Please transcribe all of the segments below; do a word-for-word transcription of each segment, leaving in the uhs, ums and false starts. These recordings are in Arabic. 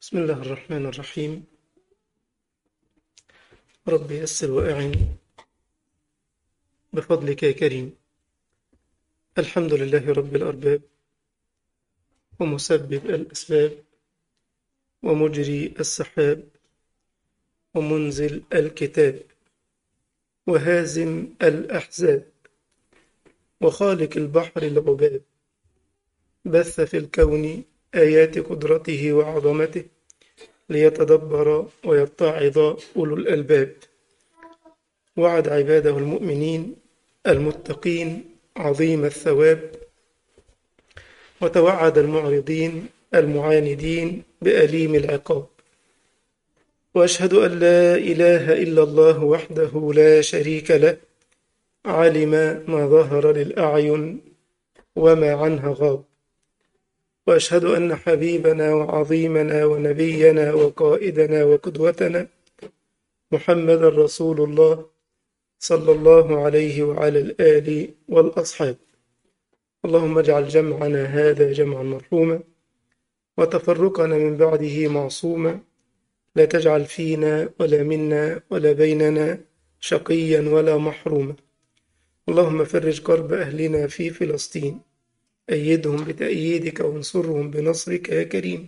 بسم الله الرحمن الرحيم. رب يسر وأعن بفضلك يا كريم. الحمد لله رب الأرباب، ومسبب الأسباب، ومجري السحاب، ومنزل الكتاب، وهازم الأحزاب، وخالق البحر العباب. بث في الكون آيات قدرته وعظمته ليتدبر ويتعظ أولو الألباب. وعد عباده المؤمنين المتقين عظيم الثواب، وتوعد المعرضين المعاندين بأليم العقاب. وأشهد أن لا إله إلا الله وحده لا شريك له، علم ما ظهر للأعين وما عنها غاب. وأشهد أن حبيبنا وعظيمنا ونبينا وقائدنا وقدوتنا محمد رسول الله صلى الله عليه وعلى الآل والأصحاب. اللهم اجعل جمعنا هذا جمعا مرحوما، وتفرقنا من بعده معصوما. لا تجعل فينا ولا منا ولا بيننا شقيا ولا محروما. اللهم فرج كرب أهلنا في فلسطين، أيدهم بتأييدك وانصرهم بنصرك يا كريم.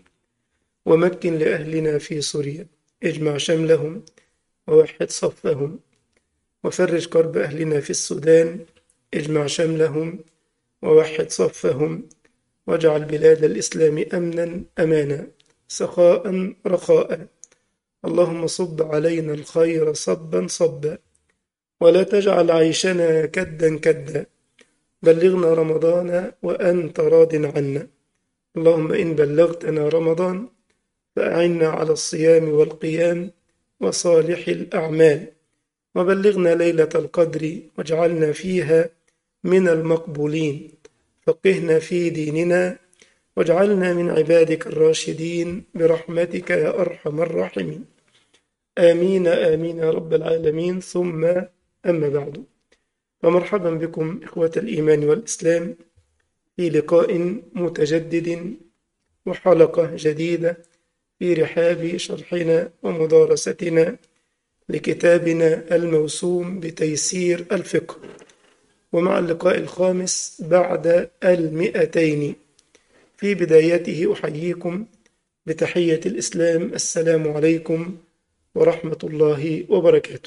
ومكن لأهلنا في سوريا، اجمع شملهم ووحد صفهم. وفرج كرب أهلنا في السودان، اجمع شملهم ووحد صفهم. واجعل بلاد الإسلام أمنا أمانا، سخاء رخاء. اللهم صب علينا الخير صبا صبا، ولا تجعل عيشنا كدا كدا. بلغنا رمضان وأنت راض عنا. اللهم إن بلغتنا رمضان فأعنا على الصيام والقيام وصالح الأعمال. وبلغنا ليلة القدر واجعلنا فيها من المقبولين. فقهنا في ديننا واجعلنا من عبادك الراشدين برحمتك يا أرحم الراحمين. آمين آمين يا رب العالمين. ثم أما بعد، فمرحبا بكم إخوة الإيمان والإسلام في لقاء متجدد وحلقة جديدة في رحاب شرحنا ومدارستنا لكتابنا الموسوم بتيسير الفقه، ومع اللقاء الخامس بعد المئتين. في بدايته أحييكم بتحية الإسلام: السلام عليكم ورحمة الله وبركاته.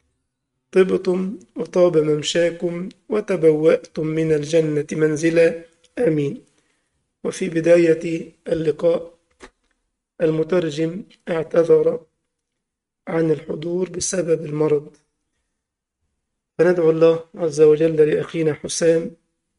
طبتم وطاب ممشاكم وتبوأتم من الجنة منزلا، آمين. وفي بداية اللقاء المترجم اعتذر عن الحضور بسبب المرض، فندعو الله عز وجل لأخينا حسام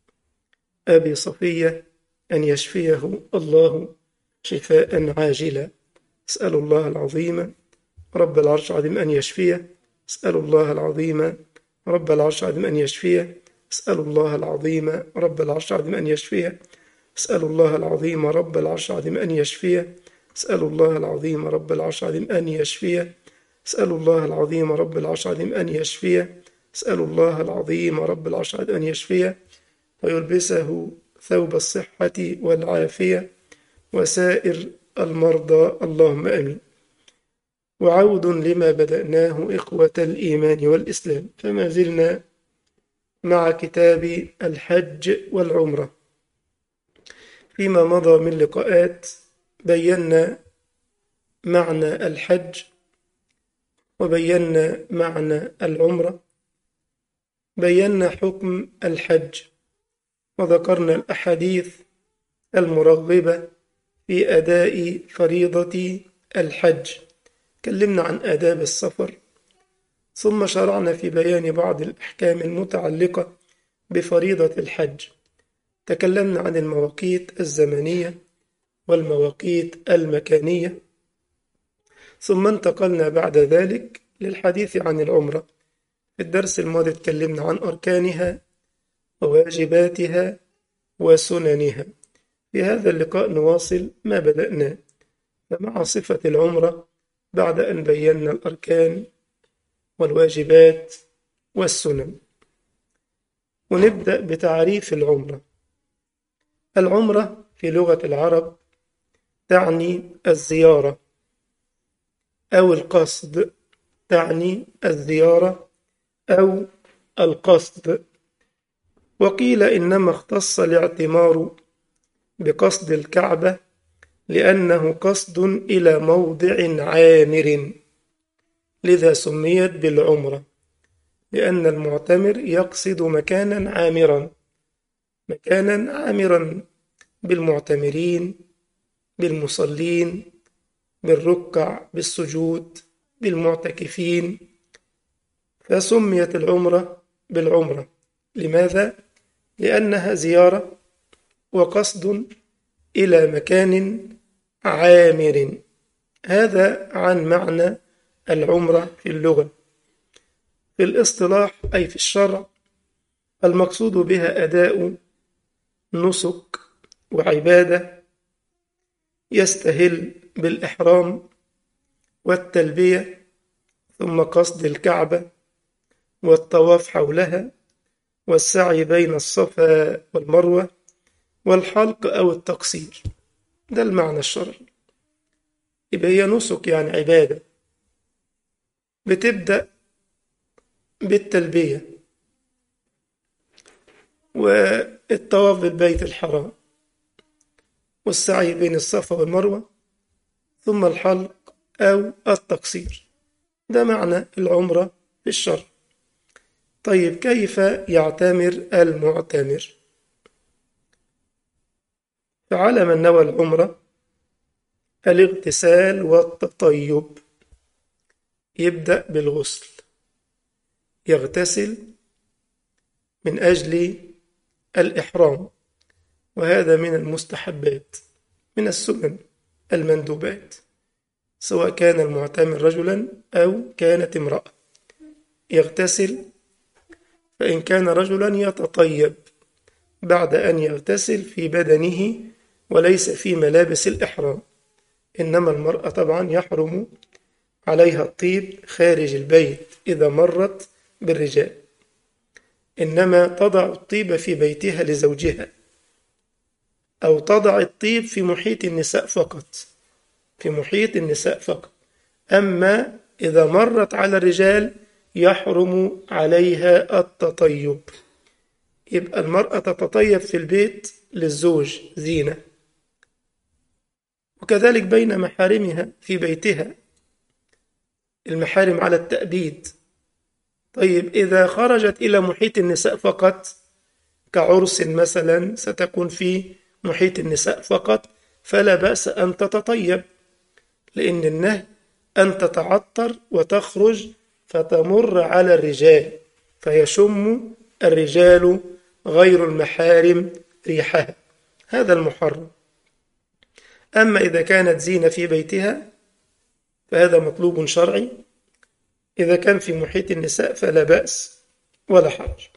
أبي صفية أن يشفيه الله شفاء عاجلا. اسأل الله العظيم رب العرش العظيم أن يشفيه. اسأل الله العظيم رب العرش العظيم أن يشفيه. اسأل الله العظيم رب العرش العظيم أن يشفيه. اسأل الله العظيم رب العرش العظيم أن يشفيه. اسأل الله العظيم رب العرش العظيم أن يشفيه. اسأل الله العظيم رب العرش العظيم أن يشفيه. اسأل الله العظيم رب العرش العظيم أن يشفيه، ويلبسه ثوب الصحة والعافية وسائر المرضى، اللهم آمين. وعود لما بدأناه إخوة الإيمان والإسلام، فما زلنا مع كتاب الحج والعمرة. فيما مضى من لقاءات بينا معنى الحج وبينا معنى العمرة، بينا حكم الحج، وذكرنا الأحاديث المرغبة في أداء فريضة الحج. تكلمنا عن آداب السفر، ثم شرعنا في بيان بعض الأحكام المتعلقة بفريضة الحج. تكلمنا عن المواقيت الزمنية والمواقيت المكانية، ثم انتقلنا بعد ذلك للحديث عن العمرة. في الدرس الماضي تكلمنا عن أركانها وواجباتها وسننها. في هذا اللقاء نواصل ما بدأناه، فمع صفة العمرة بعد أن بينا الأركان والواجبات والسنن. ونبدأ بتعريف العمرة. العمرة في لغة العرب تعني الزيارة أو القصد، تعني الزيارة أو القصد. وقيل إنما اختص الاعتمار بقصد الكعبة لأنه قصد إلى موضع عامر، لذا سميت بالعمرة، لأن المعتمر يقصد مكانا عامرا، مكانا عامرا بالمعتمرين، بالمصلين، بالركع، بالسجود، بالمعتكفين. فسميت العمرة بالعمرة. لماذا؟ لأنها زيارة وقصد إلى مكان عامر. هذا عن معنى العمرة في اللغة. في الاصطلاح أي في الشرع، المقصود بها أداء نسك وعبادة يستهل بالإحرام والتلبية، ثم قصد الكعبة والطواف حولها والسعي بين الصفا والمروة والحلق أو التقصير. ده المعنى الشرعي. يبقى هي نسك يعني عبادة، بتبدأ بالتلبية والطواف بالبيت الحرام والسعي بين الصفا والمروة ثم الحلق أو التقصير. ده معنى العمرة في الشرع. طيب كيف يعتمر المعتمر؟ فعلى من نوى العمرة الاغتسال والتطيب. يبدأ بالغسل، يغتسل من أجل الإحرام، وهذا من المستحبات، من السنن المندوبات، سواء كان المعتمر رجلا أو كانت امرأة. يغتسل، فإن كان رجلا يتطيب بعد أن يغتسل في بدنه وليس في ملابس الإحرام. إنما المرأة طبعا يحرم عليها الطيب خارج البيت إذا مرت بالرجال، إنما تضع الطيب في بيتها لزوجها، أو تضع الطيب في محيط النساء فقط، في محيط النساء فقط. أما إذا مرت على الرجال يحرم عليها التطيب. يبقى المرأة تتطيب في البيت للزوج زينة، وكذلك بين محارمها في بيتها، المحارم على التأبيد. طيب إذا خرجت إلى محيط النساء فقط كعرس مثلا ستكون في محيط النساء فقط، فلا بأس أن تتطيب، لأن النهي أن تتعطر وتخرج فتمر على الرجال فيشم الرجال غير المحارم ريحها، هذا المحرم. أما إذا كانت زينة في بيتها فهذا مطلوب شرعي. إذا كان في محيط النساء فلا بأس ولا حرج.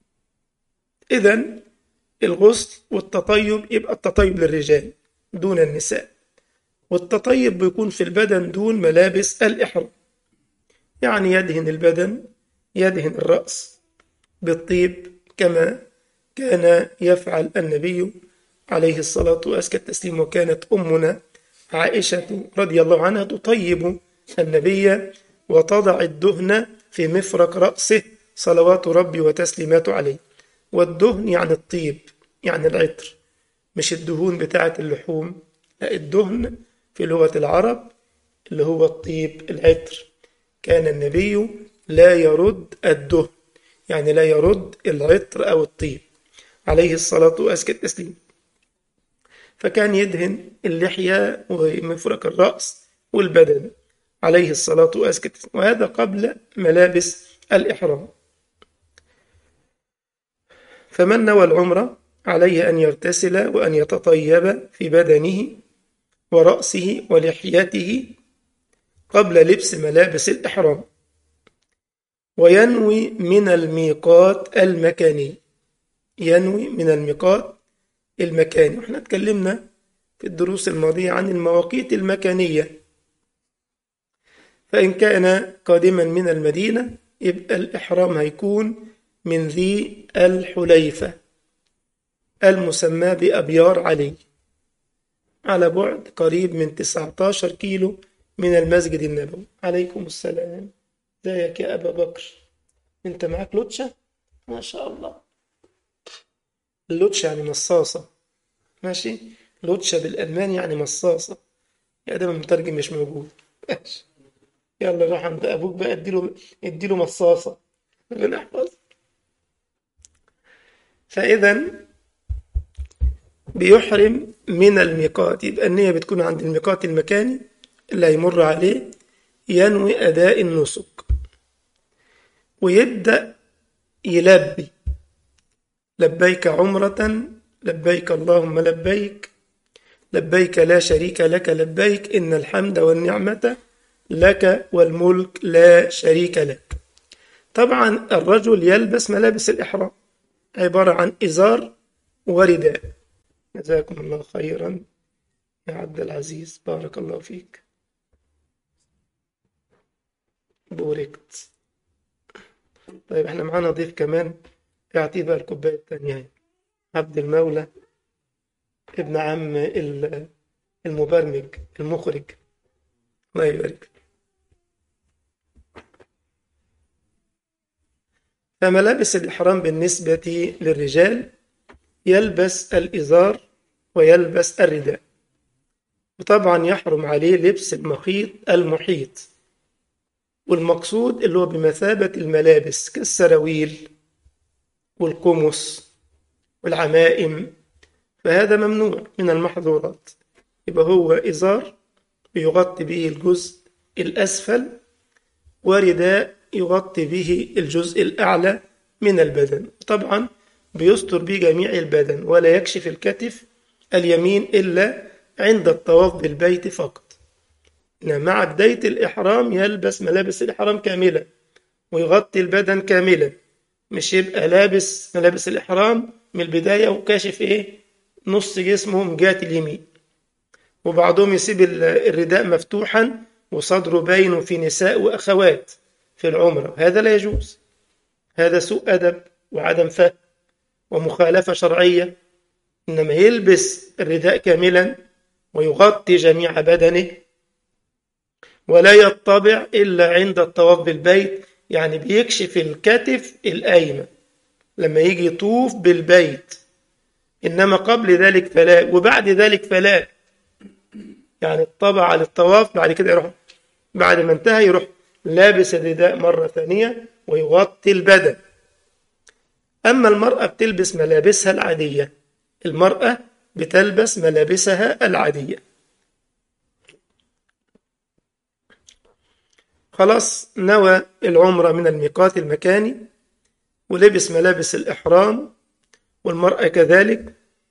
إذن الغسل والتطيب، يبقى التطيب للرجال دون النساء، والتطيب بيكون في البدن دون ملابس الإحرام، يعني يدهن البدن، يدهن الرأس بالطيب كما كان يفعل النبي عليه الصلاة وأزكى التسليم. وكانت أمنا عائشة رضي الله عنها تطيب النبي وتضع الدهن في مفرق رأسه صلوات ربي وتسليماته عليه. والدهن يعني الطيب، يعني العطر، مش الدهون بتاعة اللحوم، لا، الدهن في لغة العرب اللي هو الطيب، العطر. كان النبي لا يرد الدهن، يعني لا يرد العطر أو الطيب عليه الصلاة وأزكى التسليم. فكان يدهن اللحية ومفرق الرأس والبدن عليه الصلاة وأزكى التسليم، وهذا قبل ملابس الإحرام. فمن نوى العمرة عليه أن يغتسل وأن يتطيب في بدنه ورأسه ولحيته قبل لبس ملابس الإحرام، وينوي من الميقات المكاني. ينوي من الميقات المكاني، وإحنا اتكلمنا في الدروس الماضية عن المواقيت المكانية. فإن كان قادما من المدينة يبقى الإحرام هيكون من ذي الحليفة المسمى بأبيار علي، على بعد قريب من تسعة عشر كيلو من المسجد النبوي. عليكم السلام. ازيك يا أبا بكر؟ أنت معاك لوتشة؟ ما شاء الله. اللوتشة يعني مصاصة، ماشي. لوتشة بالألماني يعني مصاصة. يا ده المترجم مش موجود. ماشي. يلا روح عند أبوك بقى، اديله اديله مصاصة. ربنا يحفظ. فإذا بيحرم من الميقات، يبقى النية بتكون عند الميقات المكاني اللي هيمر عليه، ينوي أداء النسك ويبدأ يلبي: لبيك عمرة، لبيك اللهم لبيك، لبيك لا شريك لك لبيك، إن الحمد والنعمة لك والملك لا شريك لك. طبعا الرجل يلبس ملابس الإحرام، عبارة عن إزار ورداء. جزاكم الله خيرا يا عبد العزيز، بارك الله فيك، بوركت. طيب احنا معانا ضيف كمان، اعطيه بقى الكوباية التانية. عبد المولى ابن عم ال- المبرمج المخرج، الله يبارك. فملابس الإحرام بالنسبة للرجال يلبس الإزار ويلبس الرداء، وطبعا يحرم عليه لبس المخيط المحيط، والمقصود اللي هو بمثابة الملابس كالسراويل والقمص والعمائم، فهذا ممنوع من المحظورات. يبقى هو إزار يغطي به الجزء الأسفل، ورداء يغطي به الجزء الأعلى من البدن، طبعا بيستر به جميع البدن، ولا يكشف الكتف اليمين إلا عند الطواف بالبيت فقط. مع بداية الإحرام يلبس ملابس الإحرام كاملة ويغطي البدن كاملا، مش يبقى لابس ملابس الإحرام من البداية وكاشف إيه نص جسمه من جهة اليمين، وبعضهم يسيب الرداء مفتوحا وصدره باين في نساء وأخوات في العمرة. هذا لا يجوز، هذا سوء أدب وعدم فهم ومخالفة شرعية. إنما يلبس الرداء كاملا ويغطي جميع بدنه، ولا يطبع إلا عند الطواف بالبيت، يعني بيكشف الكتف الأيمن لما يجي يطوف بالبيت، إنما قبل ذلك فلا، وبعد ذلك فلا. يعني الطبع للطواف، بعد كده يروح بعد ما انتهى يروح لابس الرداء مرة ثانية ويغطي البدن. أما المرأة بتلبس ملابسها العادية، المرأة بتلبس ملابسها العادية. خلاص نوى العمرة من الميقات المكاني ولبس ملابس الإحرام، والمرأة كذلك.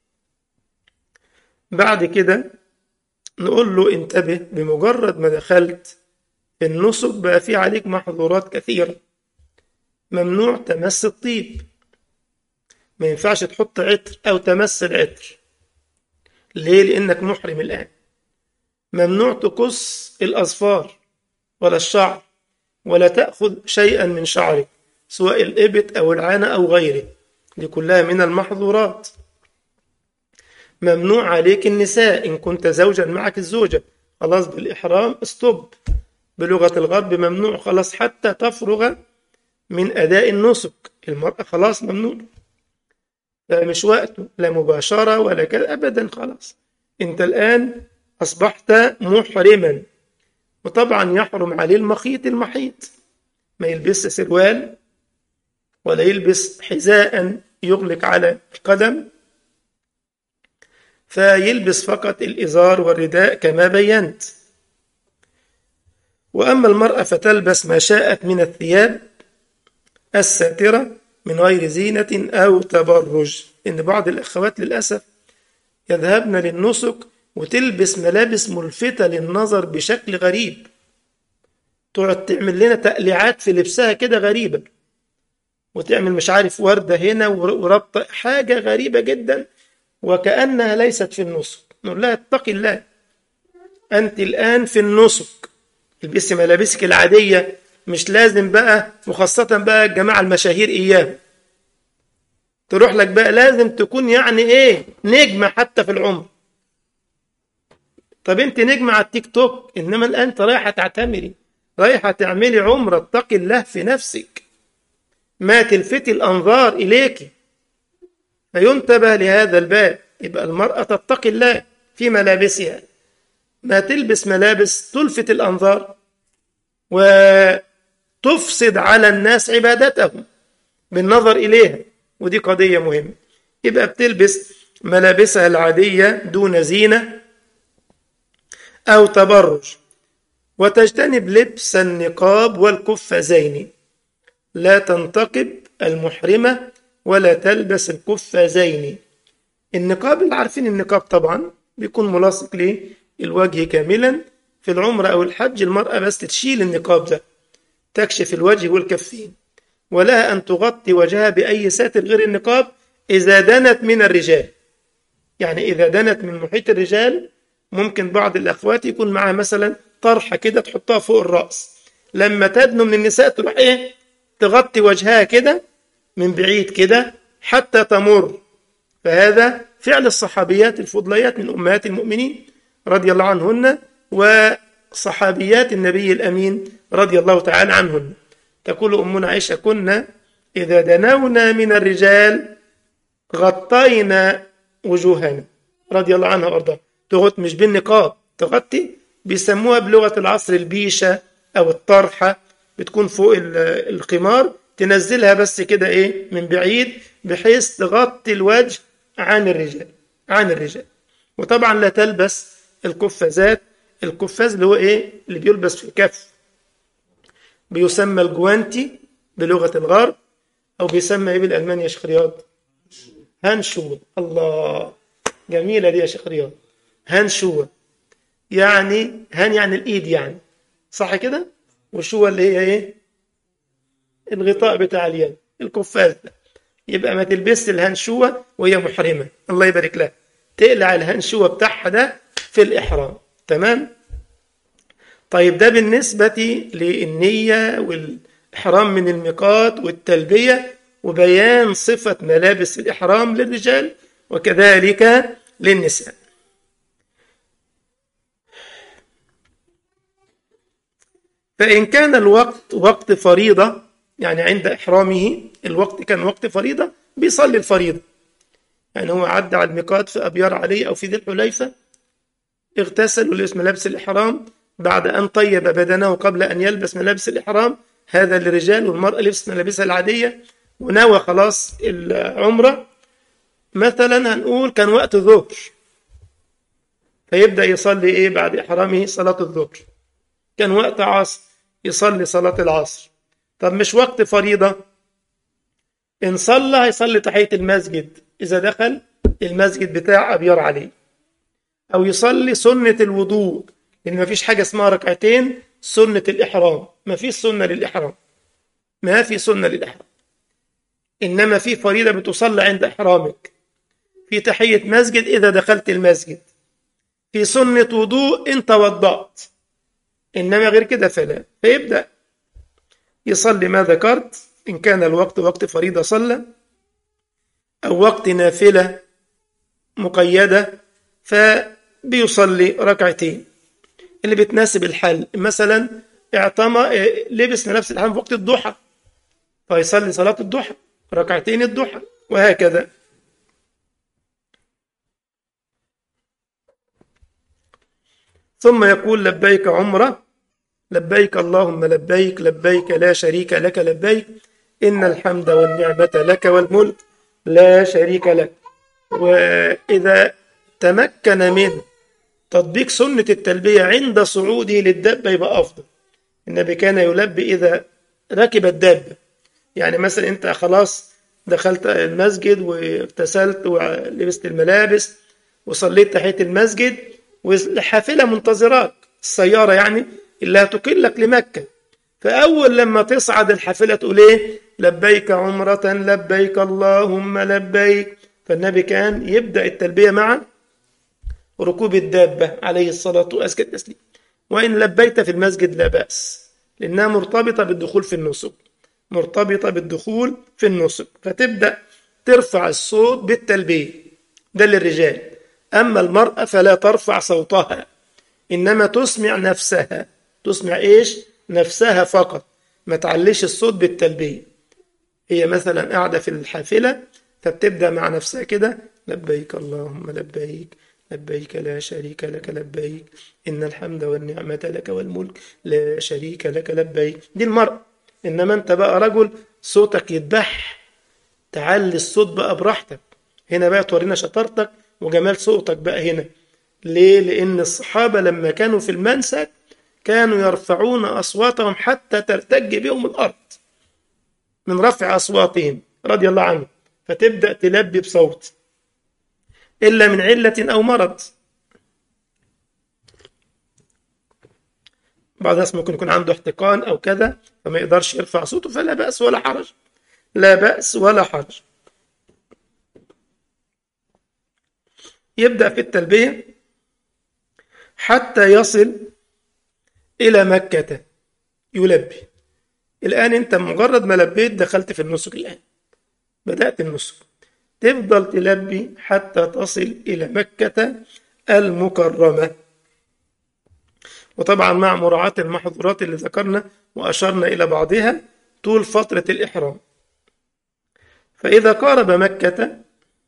بعد كده نقول له انتبه، بمجرد ما دخلت النسك بقى في عليك محظورات كثيرة. ممنوع تمس الطيب، ما ينفعش تحط عطر أو تمس العطر. ليه؟ لأنك محرم الآن. ممنوع تقص الأظفار ولا الشعر، ولا تأخذ شيئا من شعرك سواء الإبط أو العانة أو غيره، دي كلها من المحظورات. ممنوع عليك النساء، إن كنت زوجا معك الزوجة خلاص بالإحرام استوب، بلغة الغرب ممنوع خلاص حتى تفرغ من أداء النسك. المرأة خلاص ممنوع، لا مش وقته لا مباشرة ولا كذا أبدا، خلاص أنت الآن أصبحت محرما. وطبعا يحرم عليه المخيط المحيط، ما يلبس سروال ولا يلبس حذاء يغلق على القدم، فيلبس فقط الإزار والرداء كما بينت. وأما المرأة فتلبس ما شاءت من الثياب الساترة من غير زينة أو تبرج، إن بعض الأخوات للأسف يذهبن للنسك وتلبس ملابس ملفتة للنظر بشكل غريب، تقعد تعمل لنا تقليعات في لبسها كده غريبة، وتعمل مش عارف وردة هنا وربطة، حاجة غريبة جدا وكأنها ليست في النسك. نقول لها اتقي الله، أنت الآن في النسك، البسي ملابسك العادية، مش لازم بقى، وخاصة بقى الجماعة المشاهير إياه تروح لك بقى لازم تكون يعني إيه نجمة حتى في العمر، طب انت نجمة على التيك توك، انما الان انت رايحة تعتمري، رايحة تعملي عمرة، اتقي الله في نفسك، ما تلفتي الانظار اليك. فينتبه لهذا الباب. يبقى المرأة تتقي الله في ملابسها، ما تلبس ملابس تلفت الانظار وتفسد على الناس عبادتهم بالنظر اليها، ودي قضية مهمة. يبقى بتلبس ملابسها العادية دون زينة أو تبرج، وتجتنب لبس النقاب والقفازين، لا تنتقب المحرمة ولا تلبس القفازين. النقاب اللي عارفين النقاب طبعا بيكون ملاصق للوجه كاملا. في العمرة أو الحج المرأة بس تشيل النقاب ده، تكشف الوجه والكفين، ولها أن تغطي وجهها بأي ساتر غير النقاب إذا دنت من الرجال. يعني إذا دنت من محيط الرجال، ممكن بعض الأخوات يكون معها مثلا طرحة كده تحطها فوق الرأس، لما تدنو من النساء تروح إيه تغطي وجهها كده من بعيد كده حتى تمر. فهذا فعل الصحابيات الفضليات من أمهات المؤمنين رضي الله عنهن، وصحابيات النبي الأمين رضي الله تعالى عنهن. تقول أمنا عائشة: كنا إذا دنونا من الرجال غطينا وجوهنا، رضي الله عنها وارضاها. تغطي مش بالنقاب، تغطي بيسموها بلغة العصر البيشة أو الطرحة، بتكون فوق القمار، تنزلها بس كده إيه من بعيد بحيث تغطي الوجه عن الرجال عن الرجال. وطبعا لا تلبس القفازات. القفاز اللي هو إيه اللي بيلبس في الكف، بيسمى الجوانتي بلغة الغرب، أو بيسمى إيه بالألماني يا شيخ رياض؟ هانشو. الله، جميلة دي يا شيخ رياض، هانشو. يعني هان يعني الإيد، يعني صح كده، وشو اللي هي إيه الغطاء بتاع اليد، القفاز ده. يبقى ما تلبس الهانشوة وهي محرمة، الله يبارك لها، تقلع الهانشوة بتاعها ده في الإحرام. تمام. طيب ده بالنسبة للنية والإحرام من الميقات والتلبية وبيان صفة ملابس الإحرام للرجال وكذلك للنساء. فإن كان الوقت وقت فريضة، يعني عند إحرامه الوقت كان وقت فريضة، بيصلي الفريضة. يعني هو عدى على الميقات في أبيار علي أو في ذي الحليفة، اغتسل ولبس ملابس الإحرام بعد أن طيب بدنه قبل أن يلبس ملابس الإحرام، هذا للرجال، والمرأة لبست ملابسها العادية ونوى خلاص العمرة. مثلا هنقول كان وقت ظهر، فيبدأ يصلي إيه بعد إحرامه؟ صلاة الظهر. كان وقت عصر، يصلي صلاة العصر. طب مش وقت فريضة، إن صلى هيصلي تحية المسجد إذا دخل المسجد بتاع أبيار علي، أو يصلي سنة الوضوء، لأن ما فيش حاجة اسمها ركعتين سنة الإحرام، ما فيش سنة للإحرام، ما في سنة للإحرام، إنما في فريضة بتصلى عند إحرامك، في تحية مسجد إذا دخلت المسجد، في سنة وضوء إن توضأت، إنما غير كده فلا. فيبدأ يصلي ما ذكرت، إن كان الوقت وقت فريضة صلى، أو وقت نافلة مقيدة فبيصلي ركعتين اللي بتناسب الحال. مثلا اعتمى لبس نفس الحال في وقت الضحى، فيصلي صلاة الضحى ركعتين الضحى، وهكذا. ثم يقول: لبيك عمرة، لبيك اللهم لبيك، لبيك لا شريك لك لبيك، إن الحمد والنعمة لك والملك لا شريك لك. وإذا تمكن من تطبيق سنة التلبية عند صعوده للدابة يبقى أفضل. النبي كان يلبي إذا ركب الدابة، يعني مثلا أنت خلاص دخلت المسجد واغتسلت ولبست الملابس وصليت تحية المسجد، والحافلة منتظراك، السيارة يعني اللي هتقلك لمكة، فأول لما تصعد الحافلة تقول إيه؟ لبيك عمرة لبيك اللهم لبيك. فالنبي كان يبدأ التلبية مع ركوب الدابة عليه الصلاة وأزكى التسليم. وإن لبيت في المسجد لا بأس، لأنها مرتبطة بالدخول في النسك، مرتبطة بالدخول في النسك، فتبدأ ترفع الصوت بالتلبية، ده للرجال. أما المرأة فلا ترفع صوتها، إنما تسمع نفسها. تسمع إيش؟ نفسها فقط، ما تعليش الصوت بالتلبية. هي مثلا قاعدة في الحافلة فبتبدأ مع نفسها كده: لبيك اللهم لبيك، لبيك لا شريك لك لبيك، إن الحمد والنعمة لك والملك لا شريك لك لبيك. دي المرأة. إنما أنت بقى رجل صوتك يتبح، تعلي الصوت بقى براحتك. هنا بقى تورينا شطارتك وجمال صوتك بقى هنا. ليه؟ لأن الصحابة لما كانوا في المنسك كانوا يرفعون أصواتهم حتى ترتج بهم الأرض من رفع أصواتهم رضي الله عنهم، فتبدأ تلبي بصوت، إلا من علة أو مرض. بعض الناس ممكن يكون عنده احتقان أو كذا فما يقدرش يرفع صوته، فلا بأس ولا حرج، لا بأس ولا حرج. يبدأ في التلبية حتى يصل إلى مكة يلبي. الآن أنت مجرد ما لبيت دخلت في النسك، الآن بدأت النسك، تفضل تلبي حتى تصل إلى مكة المكرمة، وطبعا مع مراعاة المحظورات اللي ذكرنا وأشرنا إلى بعضها طول فترة الإحرام. فإذا قارب مكة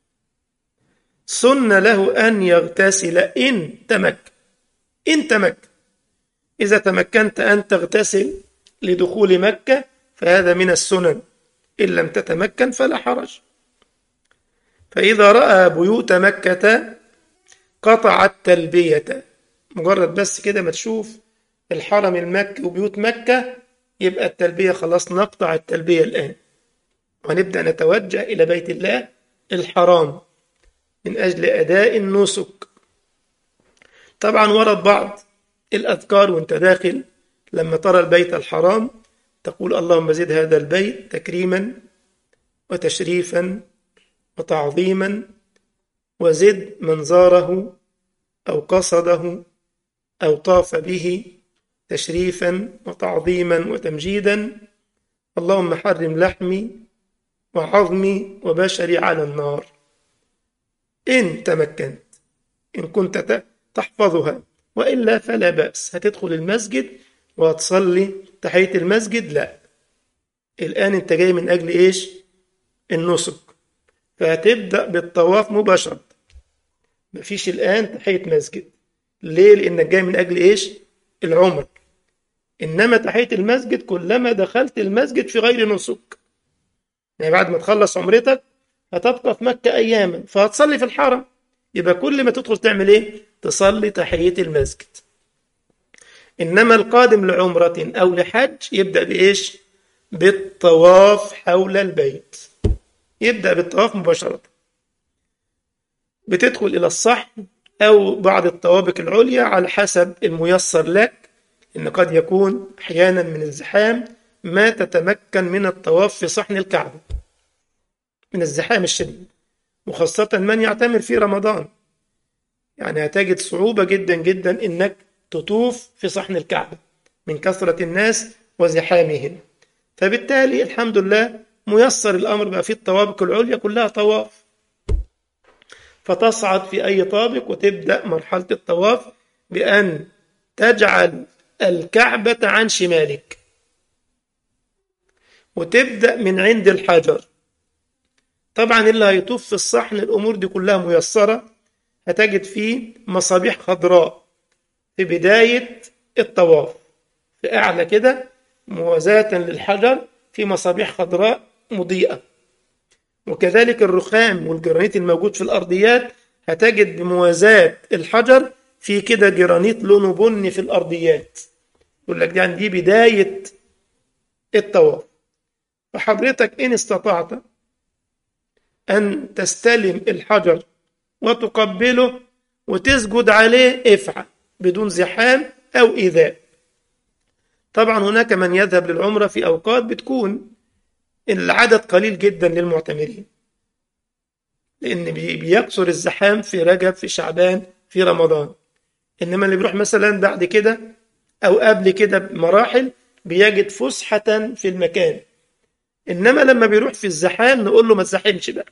سن له أن يغتسل إن تمكن. إن تمكن، إذا تمكنت أن تغتسل لدخول مكة فهذا من السنن، إن لم تتمكن فلا حرج. فإذا رأى بيوت مكة قطع التلبية. مجرد بس كده ما تشوف الحرم المكي وبيوت مكة يبقى التلبية خلاص، نقطع التلبية الآن ونبدأ نتوجه إلى بيت الله الحرام من أجل أداء النسك. طبعا ورد بعض الأذكار وانت داخل لما ترى البيت الحرام تقول: اللهم زد هذا البيت تكريما وتشريفا وتعظيما، وزد من زاره أو قصده أو طاف به تشريفا وتعظيما وتمجيدا. اللهم حرم لحمي وعظمي وبشري على النار. إن تمكنت، إن كنت تحفظها، وإلا فلا بأس، هتدخل المسجد وهتصلي تحية المسجد. لا، الآن أنت جاي من أجل إيش؟ النسك، فهتبدأ بالطواف مباشرة، مفيش الآن تحية مسجد. ليه؟ لأنك جاي من أجل إيش؟ العمر. إنما تحية المسجد كلما دخلت المسجد في غير نسك، يعني بعد ما تخلص عمرتك هتبقى في مكة أياما فهتصلي في الحرم، يبقى كل ما تدخل تعمل إيه؟ تصلي تحية المسجد. إنما القادم لعمرة أو لحج يبدأ بإيش؟ بالطواف حول البيت، يبدأ بالطواف مباشرة. بتدخل إلى الصحن أو بعض الطوابق العليا على حسب الميسر لك، إن قد يكون أحيانا من الزحام ما تتمكن من الطواف في صحن الكعبة من الزحام الشديد، وخاصة من يعتمر في رمضان، يعني هتجد صعوبة جدا جدا إنك تطوف في صحن الكعبة من كثرة الناس وزحامهم. فبالتالي الحمد لله ميسر الأمر بقى في الطوابق العليا كلها طواف، فتصعد في أي طابق وتبدأ مرحلة الطواف بأن تجعل الكعبة عن شمالك وتبدأ من عند الحجر. طبعا اللي هيطوف في الصحن الأمور دي كلها ميسرة، هتجد فيه مصابيح خضراء في بداية الطواف، في أعلى كده موازاة للحجر في مصابيح خضراء مضيئة، وكذلك الرخام والجرانيت الموجود في الأرضيات هتجد بموازاة الحجر في كده جرانيت لونه بني في الأرضيات، يقول لك يعني دي بداية الطواف. فحضرتك إن استطعت أن تستلم الحجر وتقبله وتسجد عليه افعل بدون زحام أو إيذاء. طبعا هناك من يذهب للعمرة في أوقات بتكون العدد قليل جدا للمعتمرين، لأن بيكثر الزحام في رجب في شعبان في رمضان، إنما اللي بيروح مثلا بعد كده أو قبل كده بمراحل بيجد فسحة في المكان. إنما لما بيروح في الزحام نقول له ما تزحمش بقى،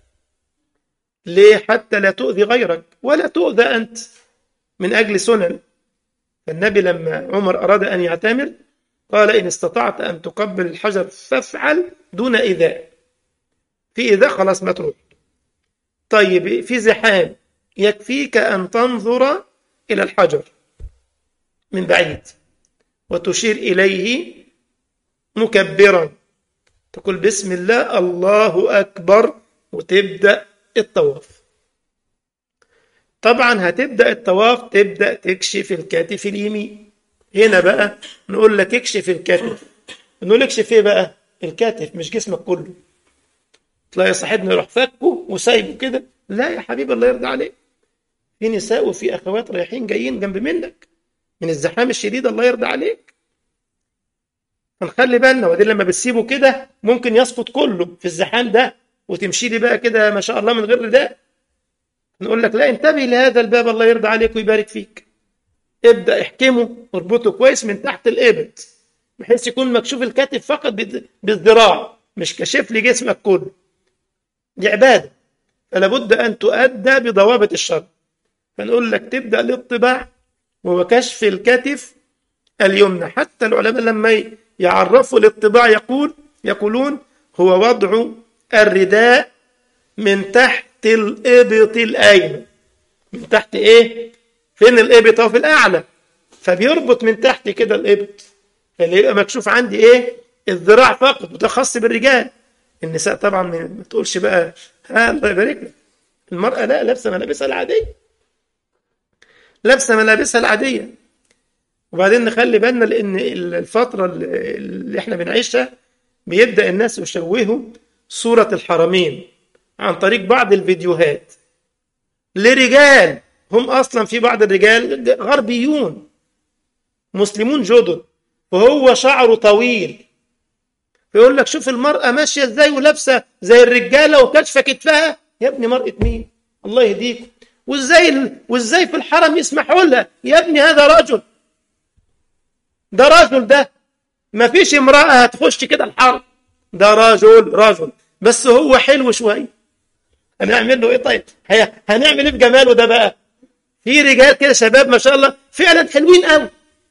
ليه؟ حتى لا تؤذي غيرك ولا تؤذى أنت من أجل سنن. فالنبي لما عمر أراد أن يعتمر قال إن استطعت أن تقبل الحجر فافعل دون إيذاء. في إيذاء خلاص ما تروح. طيب في زحام يكفيك أن تنظر إلى الحجر من بعيد وتشير إليه مكبرا، تقول بسم الله الله أكبر وتبدأ الطواف. طبعا هتبدأ الطواف تبدأ تكشف الكتف اليمين. هنا بقى نقول لك اكشف الكتف. نقول لك اكشف ايه بقى؟ الكتف مش جسمك كله. تلاقي صاحبنا يروح فكه وسايبه كده، لا يا حبيبي الله يرضى عليك. في نساء وفي اخوات رايحين جايين جنب منك من الزحام الشديد، الله يرضى عليك. فنخلي بالنا، ودي لما بتسيبه كده ممكن يسقط كله في الزحام ده وتمشي لي بقى كده ما شاء الله من غير رداء. نقول لك لا، انتبه لهذا الباب الله يرضى عليك ويبارك فيك. ابدأ احكمه واربطه كويس من تحت الإبط بحيث يكون مكشوف الكتف فقط بالذراع، مش كشف لي جسمك كله. دي عبادة، فلا بد أن تؤدى بضوابط الشرع. فنقول لك تبدأ الاطباع وكشف الكتف اليمنى. حتى العلماء لما يعرفوا الاطباع يقول يقولون هو وضع الرداء من تحت الإبط الأيمن. من تحت إيه؟ فين الإبط؟ في الأعلى، فبيربط من تحت كده الإبط، فاللي يبقى مكشوف عندي إيه؟ الذراع فقط، وده خاص بالرجال. النساء طبعا ما تقولش بقى ها الله يبارك لك، المرأة لا، لابسة ملابسها العادية، لابسة ملابسها العادية. وبعدين نخلي بالنا لأن الفترة اللي احنا بنعيشها بيبدأ الناس يشوهوا صورة الحرمين عن طريق بعض الفيديوهات لرجال هم أصلا في بعض الرجال غربيون مسلمون جدد، وهو شعره طويل، فيقول لك شوف المرأة ماشية ازاي ولابسة زي الرجالة وكشفة كتفها. يا ابني مرأة مين؟ الله يهديك. وازاي وازاي في الحرم يسمحوا لها؟ يا ابني هذا رجل، ده رجل، ده ما فيش امرأة هتخش كده الحرم، ده رجل رجل بس هو حلو شوية. هنعمل له ايه طيب؟ هنعمل ايه بجماله ده بقى؟ في رجال كده شباب ما شاء الله فعلا حلوين قوي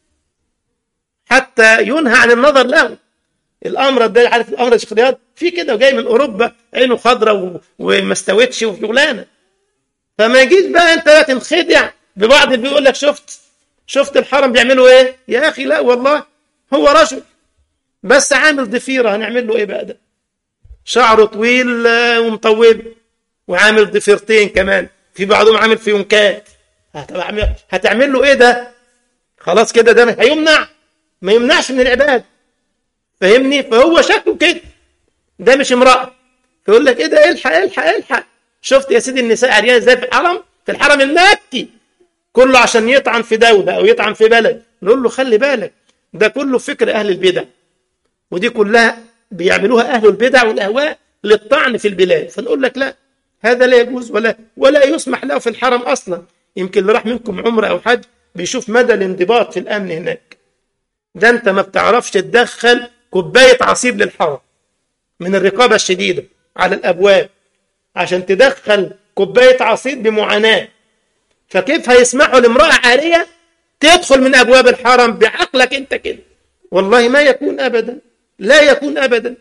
حتى ينهى عن النظر لهم. الامر ده عارف الامر يا شيخ رياض في كده وجاي من اوروبا عينه خضراء وما استوتش وشغلانه. فما يجيش بقى انت تنخدع ببعض اللي بيقول لك شفت شفت الحرم بيعملوا ايه يا اخي. لا والله هو رجل بس عامل ضفيره، هنعمل له ايه بقى؟ ده شعره طويل ومطول وعامل ضفيرتين كمان، في بعضهم عامل فيونكات، هتعمل له ايه ده؟ خلاص كده ده هيمنع؟ ما يمنعش من العباد، فهمني؟ فهو شكله كده، ده مش امرأة. فيقول لك ايه ده؟ الحق الحق الحق، شفت يا سيدي النساء عريان ازاي في الحرم؟ في الحرم المكي كله عشان يطعن في دولة او يطعن في بلد. نقول له خلي بالك، ده كله فكر اهل البدع، ودي كلها بيعملوها اهل البدع والاهواء للطعن في البلاد. فنقول لك لا، هذا لا يجوز ولا ولا يسمح له في الحرم اصلا. يمكن اللي راح منكم عمره او حج بيشوف مدى الانضباط في الامن هناك. ده انت ما بتعرفش تدخل كوبايه عصير للحرم من الرقابه الشديده على الابواب، عشان تدخل كوبايه عصير بمعاناه. فكيف هيسمحوا لامراه عاريه تدخل من ابواب الحرم بعقلك انت كده؟ والله ما يكون ابدا، لا يكون ابدا.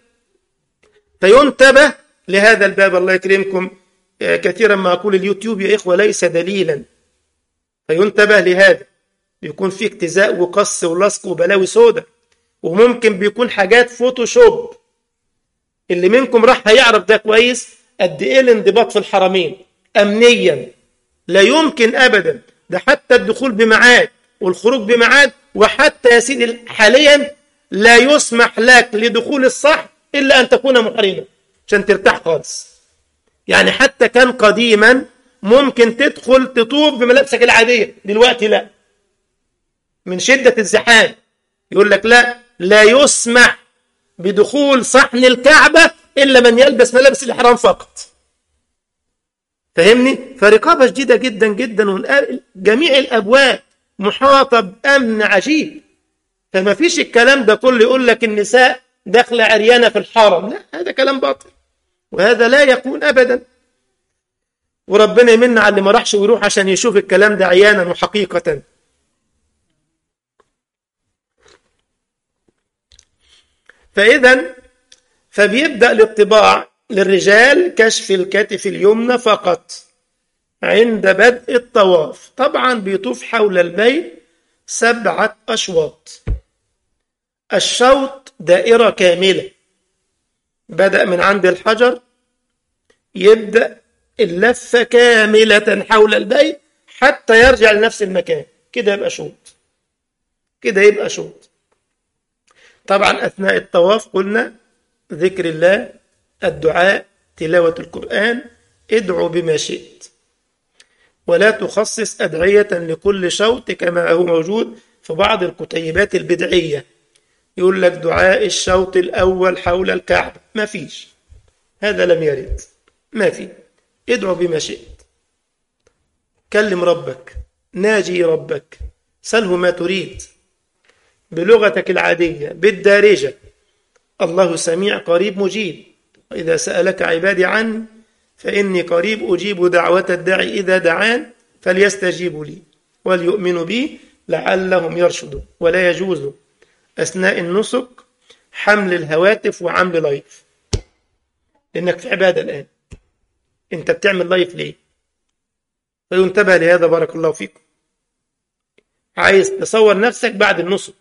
فينتبه لهذا الباب. الله يكرمكم، كثيرا ما أقول اليوتيوب يا إخوة ليس دليلا، فينتبه لهذا. بيكون فيه اجتزاء وقص ولصق وبلاوي سودة، وممكن بيكون حاجات فوتوشوب. اللي منكم راح هيعرف ده كويس قد إيه الانضباط في الحرمين أمنيا. لا يمكن أبدا، ده حتى الدخول بميعاد والخروج بميعاد، وحتى يا سيدي حاليا لا يسمح لك لدخول الصحن إلا أن تكون محرما عشان ترتاح خالص. يعني حتى كان قديما ممكن تدخل تطوف بملابسك العادية، دلوقتي لا، من شدة الزحام يقول لك لا لا يسمح بدخول صحن الكعبة إلا من يلبس ملابس الإحرام فقط. فهمني؟ فرقابة شديدة جدا جدا، وجميع الأبواب محاطة بأمن عجيب. فما فيش الكلام ده كله يقول لك النساء داخلة عريانة في الحرم، لا، هذا كلام باطل وهذا لا يكون أبدا. وربنا يمن على اللي ما راحش ويروح عشان يشوف الكلام ده عيانا وحقيقة. فإذا فبيبدأ الاطباع للرجال كشف الكتف اليمنى فقط عند بدء الطواف. طبعا بيطوف حول البيت سبعة أشواط. الشوط دائرة كاملة، بدأ من عند الحجر، يبدأ اللفة كاملة حول البيت حتى يرجع لنفس المكان. كده يبقى شوط، كده يبقى شوط. طبعا أثناء الطواف قلنا ذكر الله، الدعاء، تلاوة القرآن، ادعو بما شئت، ولا تخصص أدعية لكل شوط كما هو موجود في بعض الكتيبات البدعية. يقول لك دعاء الشوط الأول حول الكعبة، ما فيش، هذا لم يرد، ما في. ادعو بما شئت، كلم ربك، ناجي ربك، سله ما تريد بلغتك العادية بالدارجة. الله سميع قريب مجيب، إذا سألك عبادي عني فإني قريب أجيب دعوة الداعي إذا دعان فليستجيبوا لي وليؤمنوا بي لعلهم يرشدون. ولا يجوز أثناء النسك حمل الهواتف وعمل لايف، لأنك في عبادة الآن. أنت بتعمل لايف ليه؟ فينتبه لهذا، بارك الله فيكم. عايز تصور نفسك بعد النسك،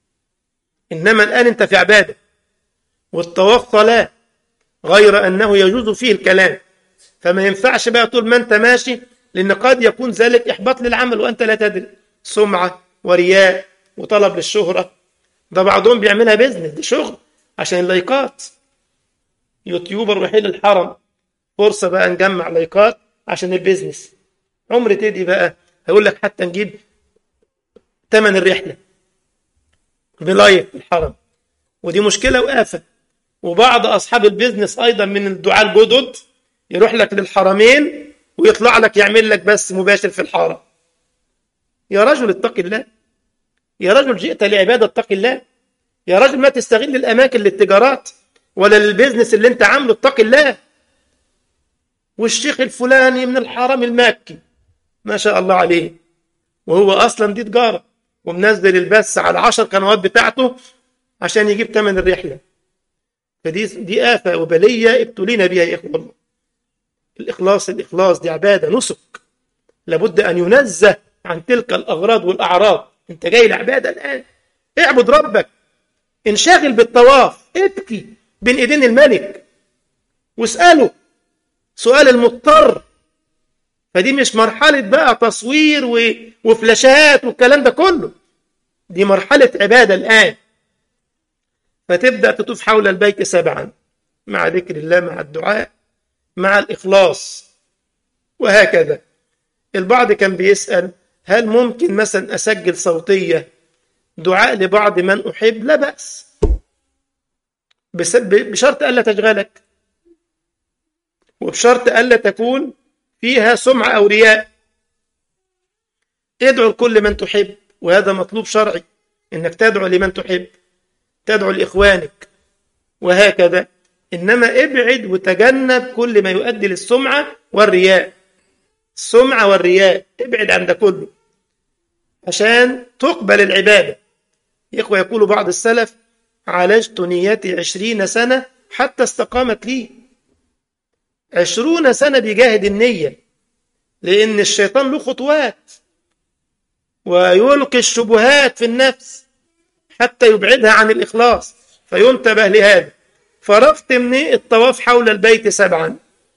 إنما الآن أنت في عبادة، والطواف صلاة، غير أنه يجوز فيه الكلام. فما ينفعش بقى طول ما أنت ماشي، لأن قد يكون ذلك إحباط للعمل وأنت لا تدري، سمعة ورياء وطلب للشهرة. ده بعضهم بيعملها بيزنس، دي شغل عشان اللايكات. يوتيوبر وحيل الحرم، فرصة بقى نجمع لايكات عشان البيزنس. عمر تدي بقى هيقول لك حتى نجيب تمن الرحلة بلايك الحرم، ودي مشكلة وآفة. وبعض أصحاب البيزنس أيضا من الدعاة الجدد يروح لك للحرمين ويطلع لك يعمل لك بس مباشر في الحرم. يا رجل اتق الله، يا رجل جئت لعبادة اتق الله، يا رجل ما تستغل الأماكن للتجارات ولا للبيزنس اللي انت عامله، اتق الله. والشيخ الفلاني من الحرم المكي ما شاء الله عليه، وهو أصلا دي تجارة، ومنزل البث على عشر قنوات بتاعته عشان يجيب ثمن الرحلة. فدي دي آفة وبلية ابتلينا بها يا إخوة الله. الإخلاص، الإخلاص دي عبادة نسك، لابد أن ينزه عن تلك الأغراض والأعراض. أنت جاي لعبادة الآن، اعبد ربك، انشغل بالطواف، ابكي بين إيدين الملك واسأله سؤال المضطر. فدي مش مرحلة بقى تصوير وفلاشات والكلام ده كله، دي مرحلة عبادة الآن. فتبدأ تطوف حول البيت سبعا مع ذكر الله، مع الدعاء، مع الإخلاص، وهكذا. البعض كان بيسأل هل ممكن مثلا أسجل صوتية دعاء لبعض من أحب؟ لا بأس، بشرط ألا تشغلك، وبشرط ألا تكون فيها سمعة أو رياء. ادعو لكل من تحب، وهذا مطلوب شرعي، إنك تدعو لمن تحب، تدعو لإخوانك وهكذا. إنما ابعد وتجنب كل ما يؤدي للسمعة والرياء. السمعة والرياء ابعد عن ده كله عشان تقبل العبادة. يا إخوة، يقول بعض السلف عالجت نيتي عشرين سنة حتى استقامت لي. عشرون سنة بيجاهد النية، لأن الشيطان له خطوات ويلقي الشبهات في النفس حتى يبعدها عن الإخلاص، فينتبه لهذا. فرفت من الطواف حول البيت سبعا.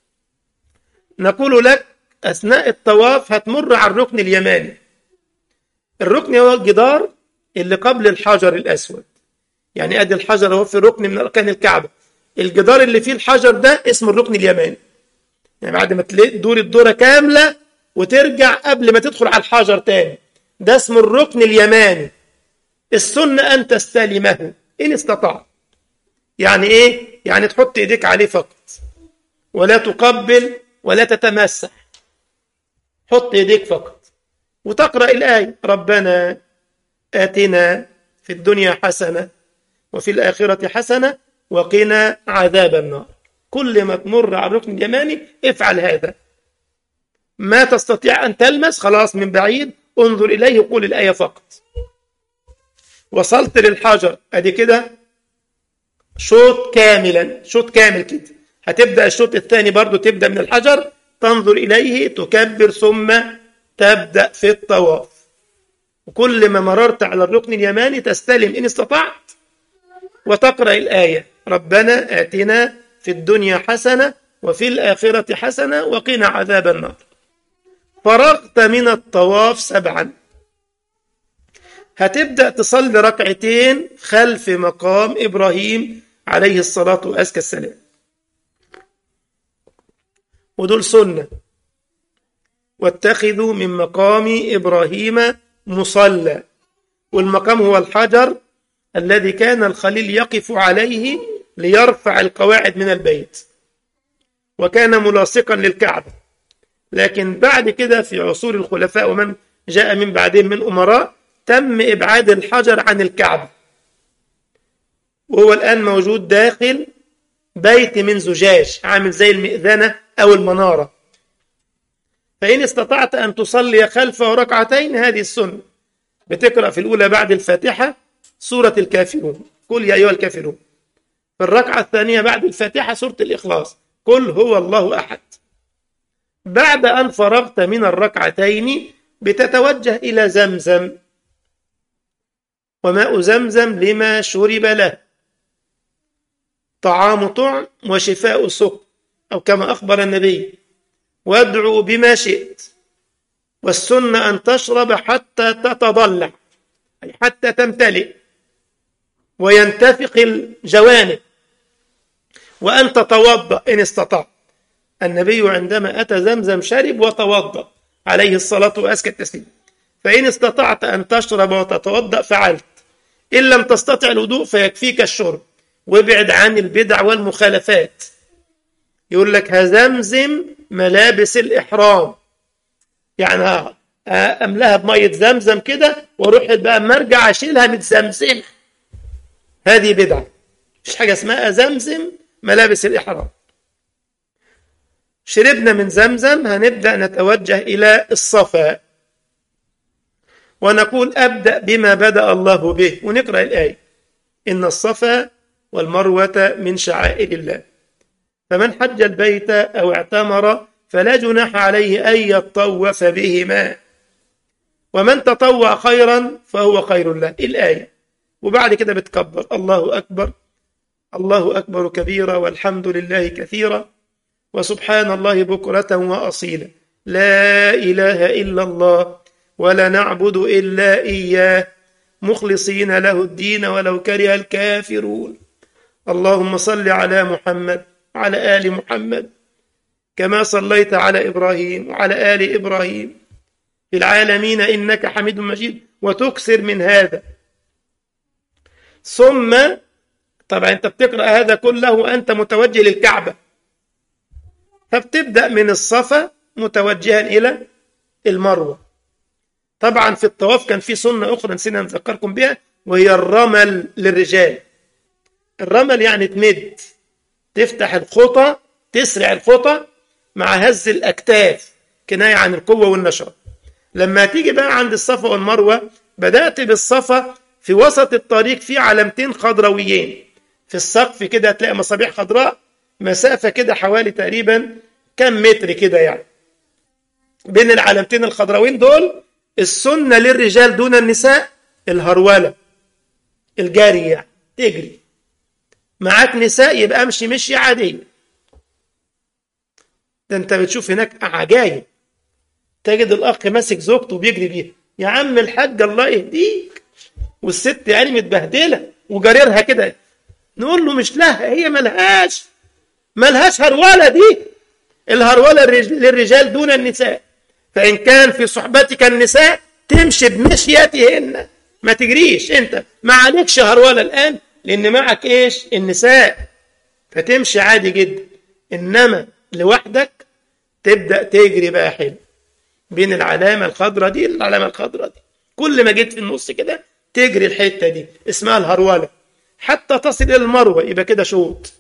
نقول لك أثناء الطواف هتمر على الركن اليماني. الركن هو الجدار اللي قبل الحجر الأسود، يعني أدي الحجر هو في ركن من أركان الكعبة، الجدار اللي فيه الحجر ده اسمه الركن اليماني. يعني بعد ما تدور الدورة كاملة وترجع قبل ما تدخل على الحجر تاني، ده اسمه الركن اليماني. السنة أن تستلمه إن استطاع. يعني إيه؟ يعني تحط إيديك عليه فقط، ولا تقبل ولا تتمسح، حط إيديك فقط وتقرأ الآية ربنا آتنا في الدنيا حسنة وفي الآخرة حسنة وقنا عذاب النار. كل ما تمر على الركن اليماني افعل هذا. ما تستطيع أن تلمس، خلاص من بعيد انظر إليه وقول الآية فقط. وصلت للحجر أدي كده شوط كاملا، شوط كامل كده. هتبدأ الشوط الثاني برضو تبدأ من الحجر، تنظر إليه، تكبر، ثم تبدأ في الطواف. وكل ما مررت على الركن اليماني تستلم إن استطعت وتقرأ الآية: ربنا آتنا في الدنيا حسنة وفي الآخرة حسنة وقنا عذاب النار. فرغت من الطواف سبعا، هتبدأ تصلي ركعتين خلف مقام إبراهيم عليه الصلاة وأزكى السلام، ودول سنة. واتخذوا من مقام إبراهيم مصلى، والمقام هو الحجر الذي كان الخليل يقف عليه ليرفع القواعد من البيت، وكان ملاصقا للكعبة. لكن بعد كده في عصور الخلفاء ومن جاء من بعدهم من أمراء تم إبعاد الحجر عن الكعبة، وهو الآن موجود داخل بيت من زجاج عامل زي المئذنة أو المنارة. فإن استطعت أن تصلي خلفه ركعتين هذه السنة، بتقرأ في الأولى بعد الفاتحة سورة الكافرون، قل يا أيها الكافرون. في الركعة الثانية بعد الفاتحة سورة الإخلاص، قل هو الله أحد. بعد أن فرغت من الركعتين بتتوجه إلى زمزم، وماء زمزم لما شرب له، طعام طعم وشفاء سقم، أو كما أخبر النبي: وادعوا بما شئت. والسنة أن تشرب حتى تتضلع، أي حتى تمتلئ وينتفق الجوانب، وأن تتوضأ إن استطعت. النبي عندما أتى زمزم شرب وتوضأ عليه الصلاة وأزكى التسليم. فإن استطعت أن تشرب وتتوضأ فعلت، إن لم تستطع الوضوء فيكفيك الشرب، وابعد عن البدع والمخالفات. يقول لك هزمزم ملابس الإحرام، يعني أملاها بمية زمزم كده واروح بقى مرجع أشيلها متزمزمة، هذه بدعة. مش حاجة اسمها زمزم ملابس الإحرام. شربنا من زمزم، هنبدأ نتوجه إلى الصفا، ونقول أبدأ بما بدأ الله به، ونقرأ الآية: إن الصفا والمروة من شعائر الله، فمن حج البيت أو اعتمر فلا جناح عليه أن يطوف بهما، ومن تطوع خيرا فهو خير له. الآية. وبعد كده بتكبر: الله أكبر، الله أكبر كبيرا، والحمد لله كثيرا، وسبحان الله بكرة وأصيلا، لا إله إلا الله، ولا نعبد إلا إياه، مخلصين له الدين ولو كره الكافرون. اللهم صل على محمد وعلى آل محمد كما صليت على إبراهيم وعلى آل إبراهيم في العالمين إنك حميد مجيد، وتكثر من هذا. ثم طبعا أنت بتقرأ هذا كله وأنت متوجه للكعبة، فبتبدأ من الصفا متوجها إلى المروة. طبعا في الطواف كان في سنة أخرى نسينا نذكركم بها، وهي الرمل للرجال. الرمل يعني تمد، تفتح الخطى، تسرع الخطى مع هز الأكتاف، كناية عن القوة والنشاط. لما تيجي بقى عند الصفا والمروة، بدأت بالصفا، في وسط الطريق في علامتين خضرويين في السقف كده، هتلاقي مصابيح خضراء، مسافة كده حوالي تقريبا كم متر كده يعني بين العلامتين الخضراوين دول. السنة للرجال دون النساء الهرولة، الجري، يعني تجري. معاك نساء يبقى امشي مشي عادية. ده انت بتشوف هناك عجايب، تجد الاخ ماسك زوجته وبيجري بيها، يا عم الحاج الله يهديك، والست يعني متبهدله وجريرها كده. نقول له مش لها، هي ملهاش ملهاش هرولة. دي الهرولة للرجال دون النساء. فإن كان في صحبتك النساء تمشي بمشياتهن، ما تجريش، انت ما عليكش هرولة الآن لأن معك إيش؟ النساء، فتمشي عادي جدا. إنما لوحدك تبدأ تجري بقى حلو بين العلامة الخضراء دي العلامة الخضراء دي، كل ما جيت في النص كده تجري الحتة دي اسمها الهرولة حتى تصل إلى المروة، يبقى كده شوط.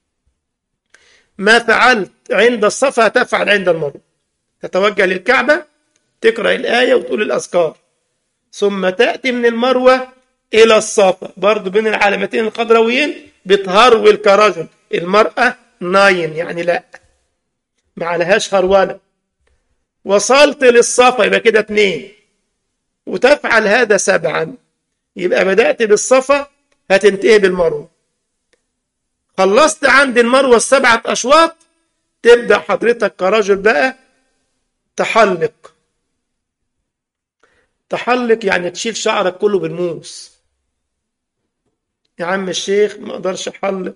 ما فعلت عند الصفا تفعل عند المروة، تتوجه للكعبة، تقرأ الآية وتقول الأذكار، ثم تأتي من المروة إلى الصفا برضو بين العلامتين الخضرويين، بتهرول كرجل. المرأة ناين يعني لا، ما عليهاش هرولة. وصلت للصفا يبقى كده اتنين، وتفعل هذا سبعا يبقى بدأت بالصفا هتنتهي بالمروة. خلصت عند المروة السبعة أشواط، تبدأ حضرتك كرجل بقى تحلق. تحلق يعني تشيل شعرك كله بالموس. يا عم الشيخ ما اقدرش احلق،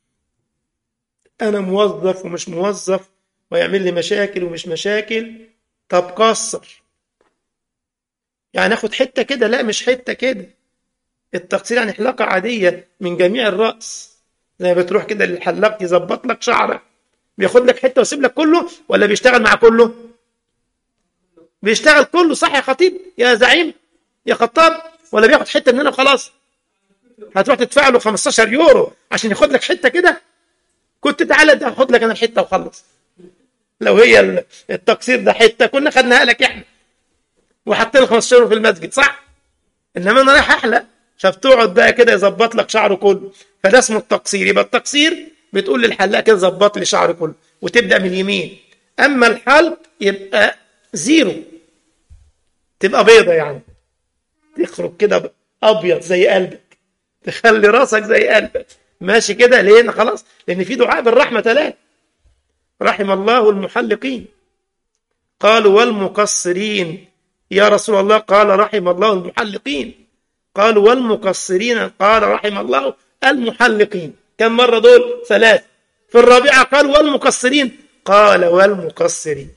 انا موظف ومش موظف ويعمل لي مشاكل ومش مشاكل. طب قصر، يعني اخد حتة كده؟ لا مش حتة كده. التقصير يعني حلاقة عادية من جميع الرأس، زي ما بتروح كده للحلاق يظبط لك شعرك، بياخد لك حتة ويسيب لك كله ولا بيشتغل مع كله؟ بيشتغل كله، صح يا خطيب يا زعيم يا خطاب؟ ولا بياخد حتة من هنا وخلاص؟ هتروح تدفع له خمستاشر يورو عشان ياخد لك حتة كده؟ كنت تعالى ده اخد لك انا الحتة وخلص. لو هي التقصير ده حتة كنا خدناها لك احنا وحطينا خمستاشر يورو في المسجد، صح؟ انما انا رايح احلق، فبتقعد بقى كده يظبط لك شعره كله، فده اسمه التقصير. يبقى التقصير بتقول للحلاق كده ظبط لي شعري كله وتبدا من اليمين. اما الحلق يبقى زيرو، تبقى بيضه يعني، تخرج كده ابيض زي قلبك، تخلي راسك زي قلبك ماشي كده. ليه؟ خلاص، لان في دعاء بالرحمه ثلاث. رحم الله المحلقين. قالوا والمقصرين يا رسول الله؟ قال رحم الله المحلقين. قالوا والمقصرين؟ قال رحم الله المحلقين. كم مرة دول؟ ثلاث. في الرابعة قال والمقصرين؟ قال والمقصرين.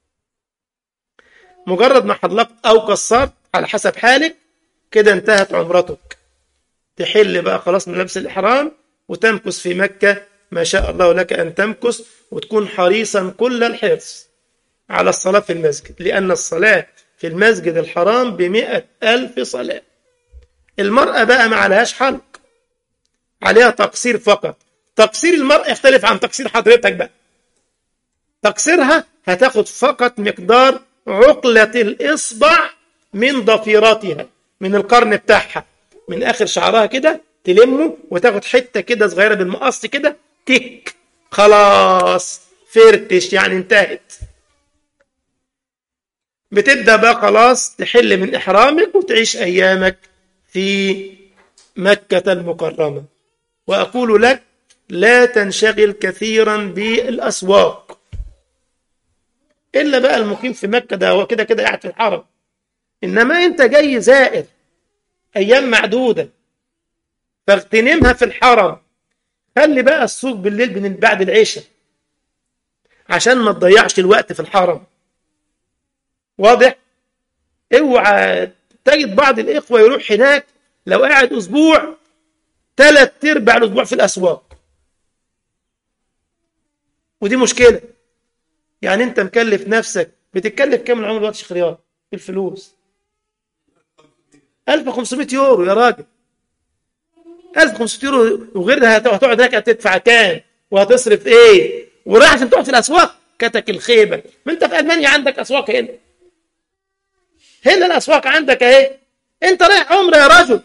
مجرد ما حلقت أو قصرت على حسب حالك كده انتهت عمرتك. تحل بقى خلاص من لبس الإحرام وتمكث في مكة ما شاء الله لك أن تمكث، وتكون حريصا كل الحرص على الصلاة في المسجد، لأن الصلاة في المسجد الحرام بمئة ألف صلاة. المرأة بقى ما عليهاش حلق، عليها تقصير فقط. تقصير المرأة يختلف عن تقصير حضرتك بقى. تقصيرها هتاخد فقط مقدار عقلة الإصبع من ضفيراتها، من القرن بتاعها، من آخر شعرها كده تلمه وتاخد حتة كده صغيرة بالمقص كده تك، خلاص فرتش يعني انتهت. بتبدأ بقى خلاص تحل من إحرامك وتعيش أيامك في مكة المكرمة. وأقول لك لا تنشغل كثيرا بالأسواق، إلا بقى المقيم في مكة ده هو كده كده قاعد في الحرم. إنما أنت جاي زائر أيام معدودة فاغتنمها في الحرم. خلي بقى السوق بالليل من بعد العشاء عشان ما تضيعش الوقت في الحرم. واضح؟ اوعى تجد بعض الإخوة يروح هناك لو قاعد أسبوع ثلاث ارباع الأسبوع في الأسواق، ودي مشكلة. يعني أنت مكلف نفسك، بتتكلف كام العمر دلوقتي شيخ رياض الفلوس؟ ألف وخمسمائة يورو يا راجل، ألف وخمسمائة يورو، وغيرها هتقعد هناك هتدفع كام وهتصرف ايه ورايح عشان تقعد في الأسواق؟ كتك الخيبة. ما أنت في ألمانيا عندك أسواق، هنا هنا الأسواق عندك اهي. أنت رايح عمرة يا رجل،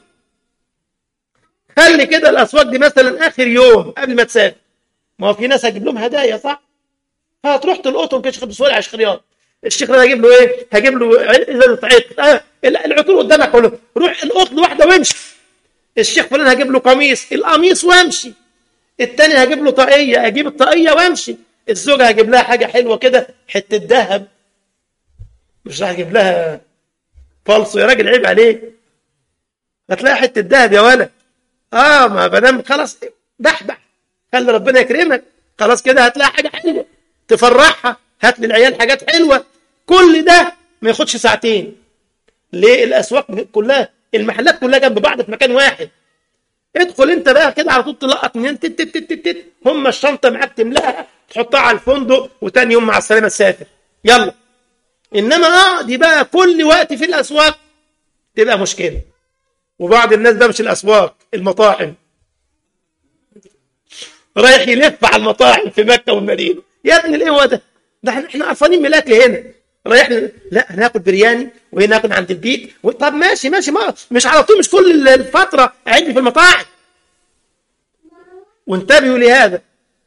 خلي كده الأسواق دي مثلا آخر يوم قبل ما تسافر. ما هو في ناس هجيب لهم هدايا صح؟ هتروح تلقطهم كده. شيخ بسهولة على الشيخ رياض، الشيخ رياض هجيب له ايه؟ هجيب له إذا عطر، آه العطور قدامك كله، روح القط له واحدة وامشي. الشيخ فلان هجيب له قميص، القميص وامشي. التاني هجيب له طاقية، اجيب الطاقية وامشي. الزوجة هجيب لها حاجة حلوة كده، حتة ذهب، مش راح اجيب لها فالصو يا راجل، عيب عليك. هتلاقي حتة ذهب يا ولد. اه ما دام خلاص بحبح، خلي ربنا يكرمك، خلاص كده هتلاقي حاجة حلوة تفرحها. هات للعيال حاجات حلوة. كل ده ما ياخدش ساعتين. ليه؟ الأسواق كلها، المحلات كلها جنب بعض في مكان واحد. ادخل انت بقى كده على طول تلقط منين، تت تت تت تت هم الشنطة معاك تملاها تحطها على الفندق، وتاني يوم مع السلامة تسافر يلا. إنما اه دي بقى كل وقت في الأسواق تبقى مشكلة. وبعض الناس ده مش الأسواق، المطاعم، رايح يلف على المطاعم في مكة والمدينة. يا ابني الايه هو ده؟ ده احنا قرفانين من الاكل هنا. رايح لا هناكل برياني وهنا ناكل عند البيك. طب ماشي ماشي، ما مش على طول، مش كل الفترة قاعد في المطاعم. وانتبهوا لهذا.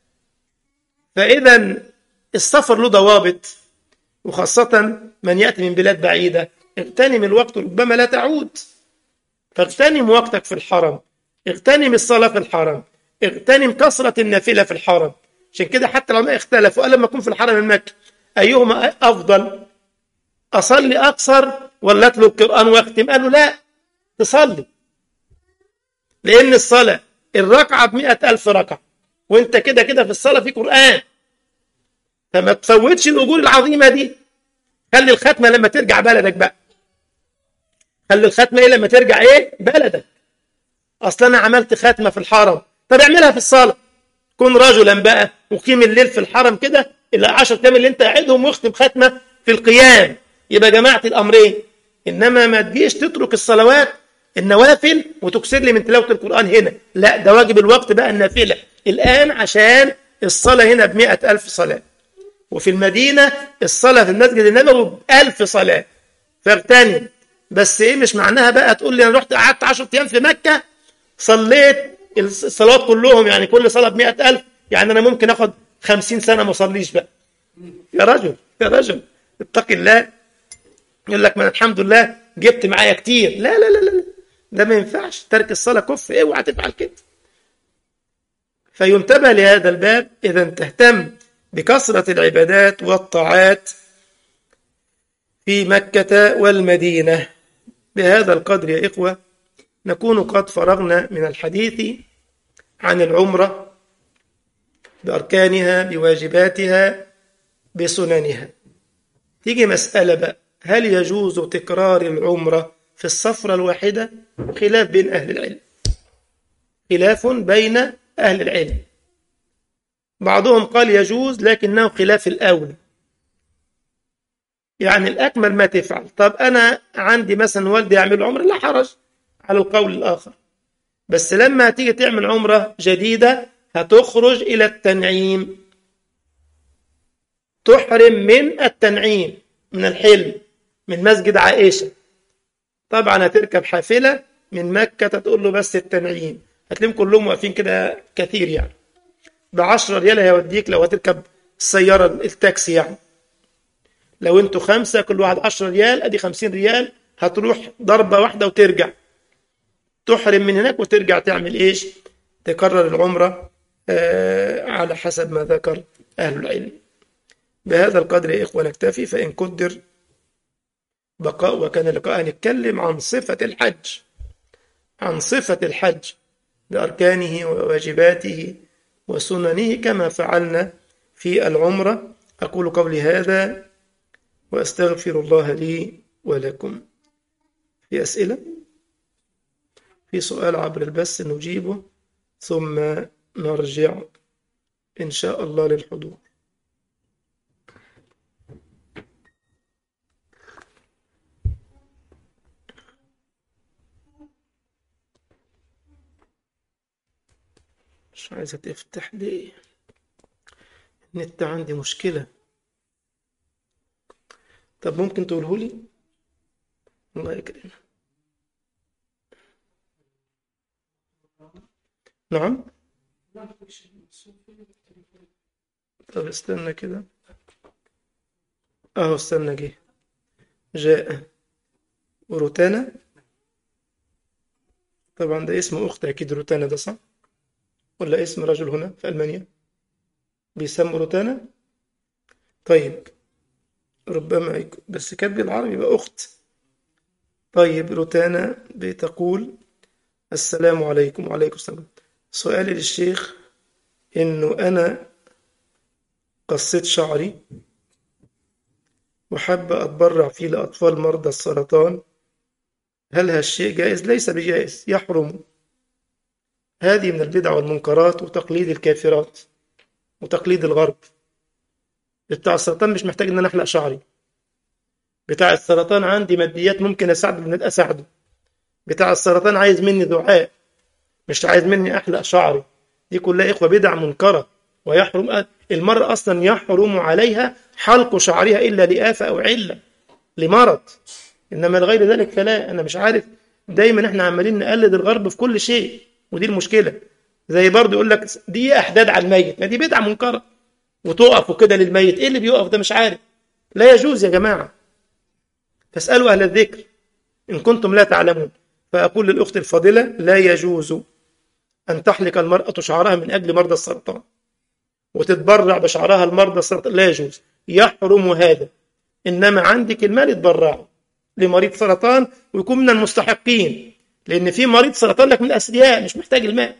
فإذا السفر له ضوابط، وخاصة من يأتي من بلاد بعيدة، اغتنم الوقت ربما لا تعود، فاغتنم وقتك في الحرم، اغتنم الصلاة في الحرم، اغتنم كثرة النافلة في الحرم. عشان كده حتى العلماء اختلفوا، قال لما أكون في الحرم المكي أيهما أفضل، أصلي أكثر ولا أتلو القرآن وأختم؟ قالوا لا، تصلي، لأن الصلاة الركعة بمئة ألف ركعة، وانت كده كده في الصلاة في قرآن، فما تفوتش الأجور العظيمة دي. خلي الختمة لما ترجع بلدك بقى، خلي الختمة إيه لما ترجع إيه بلدك. أصلا أنا عملت ختمة في الحرم، طب اعملها في الصلاة، كن رجلا بقى وقيم الليل في الحرم كده إلى عشر أيام اللي أنت قاعدهم، واختم ختمة في القيام، يبقى جمعت الأمرين. إنما ما تجيش تترك الصلوات النوافل وتكسر لي من تلاوة القرآن هنا، لا، ده واجب الوقت بقى النافلة الآن، عشان الصلاة هنا بمئة ألف صلاة، وفي المدينة الصلاة في المسجد النبوي بألف صلاة، فاغتنم. بس إيه مش معناها بقى تقول لي أنا رحت قعدت عشرة أيام في مكة صليت الصلوات كلهم، يعني كل صلاة بمئة ألف، يعني أنا ممكن أخد خمسين سنة ما أصليش بقى. يا رجل يا رجل اتق الله. يقول لك من الحمد لله جبت معايا كتير، لا لا لا لا، ده ما ينفعش، ترك الصلاة كفر، اوعى تفعل كده. فينتبه لهذا الباب، إذا تهتم بكثرة العبادات والطاعات في مكة والمدينة. بهذا القدر يا إخوة نكون قد فرغنا من الحديث عن العمرة بأركانها بواجباتها بسننها. تيجي مسألة بقى، هل يجوز تكرار العمرة في السفرة الواحدة؟ خلاف بين أهل العلم، خلاف بين أهل العلم. بعضهم قال يجوز لكنه خلاف الأولى، يعني الأكمل ما تفعل. طب أنا عندي مثلا والدي يعمل عمرة، لا حرج على القول الآخر، بس لما تيجي تعمل عمرة جديدة هتخرج إلى التنعيم، تحرم من التنعيم من الحلم من مسجد عائشة. طبعا هتركب حافلة من مكة تقول له بس التنعيم، هتلاقيهم كلهم واقفين كده كثير، يعني بعشرة ريال هيوديك لو هتركب السيارة التاكسي، يعني لو انتوا خمسة كل واحد عشرة ريال، ادي خمسين ريال، هتروح ضربة واحدة وترجع، تحرم من هناك وترجع تعمل ايش؟ تكرر العمرة آه على حسب ما ذكر أهل العلم. بهذا القدر يا إخوة نكتفي، فإن قدر بقاء وكان لقاء نتكلم عن صفة الحج، عن صفة الحج بأركانه وواجباته وسننه كما فعلنا في العمرة. أقول قولي هذا وأستغفر الله لي ولكم. في أسئلة؟ في سؤال عبر البث نجيبه ثم نرجع إن شاء الله للحضور. مش عايزة تفتح ليه؟ النت عندي مشكلة. طب ممكن تقوله لي؟ الله يكرمك. نعم. طب استنى كده، اهو استنى جه جاء روتانا. طبعا ده اسم أخت أكيد، روتانا ده صح؟ ولا اسم رجل هنا في ألمانيا بيسموا روتانا؟ طيب ربما يكون بس كاتب بالعربي يبقى أخت. طيب روتانا بتقول السلام عليكم. وعليكم السلام. سؤالي للشيخ إنه أنا قصيت شعري وحابة أتبرع فيه لأطفال مرضى السرطان، هل هالشيء جائز؟ ليس بجائز، يحرم. هذه من البدع والمنكرات وتقليد الكافرات وتقليد الغرب. بتاع السرطان مش محتاج ان انا احلق شعري، بتاع السرطان عندي ماديات ممكن اساعده ان اساعده، بتاع السرطان عايز مني دعاء مش عايز مني احلق شعري. دي كلها اخوه بدع منكره، ويحرم المرأة اصلا يحرم عليها حلق شعرها الا لآفة او عله لمرض، انما لغير ذلك فلا. انا مش عارف، دايما احنا عمالين نقلد الغرب في كل شيء، ودي المشكله. زي برضه يقول لك دي أحداد على الميت، ما دي بدعة منكرة، وتقفوا كده للميت، إيه اللي بيقف ده؟ مش عارف. لا يجوز يا جماعة. فاسألوا أهل الذكر إن كنتم لا تعلمون. فأقول للأخت الفاضلة لا يجوز أن تحلق المرأة شعرها من أجل مرضى السرطان وتتبرع بشعرها المرضى السرطان، لا يجوز، يحرم هذا. إنما عندك المال اتبرعي لمريض سرطان ويكون من المستحقين، لأن في مريض سرطان لك من الأثرياء مش محتاج المال.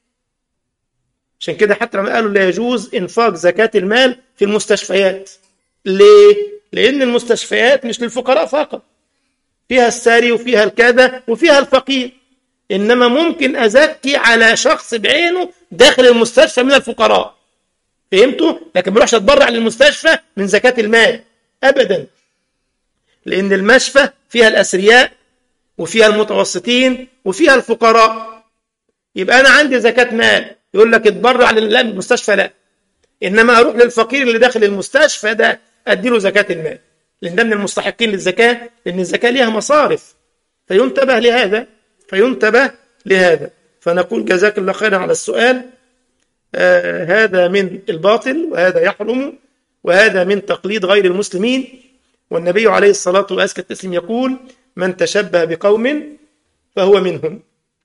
عشان كده حتى لما قالوا لا يجوز إنفاق زكاة المال في المستشفيات. ليه؟ لأن المستشفيات مش للفقراء فقط، فيها الساري وفيها الكذا وفيها الفقير، إنما ممكن أزكي على شخص بعينه داخل المستشفى من الفقراء، فهمتوا؟ لكن ما اروحش اتبرع للمستشفى من زكاة المال أبدا، لأن المشفى فيها الأثرياء وفيها المتوسطين وفيها الفقراء. يبقى أنا عندي زكاة مال، يقول لك اتبرع للمستشفى، لا، إنما أروح للفقير اللي داخل المستشفى ده أديله زكاة المال، لأن ده من المستحقين للزكاة، لأن الزكاة ليها مصارف، فينتبه لهذا فينتبه لهذا. فنقول جزاك الله خيرا على السؤال. آه هذا من الباطل وهذا يحرم، وهذا من تقليد غير المسلمين. والنبي عليه الصلاة وأزكى التسليم يقول من تشبه بقوم فهو منهم.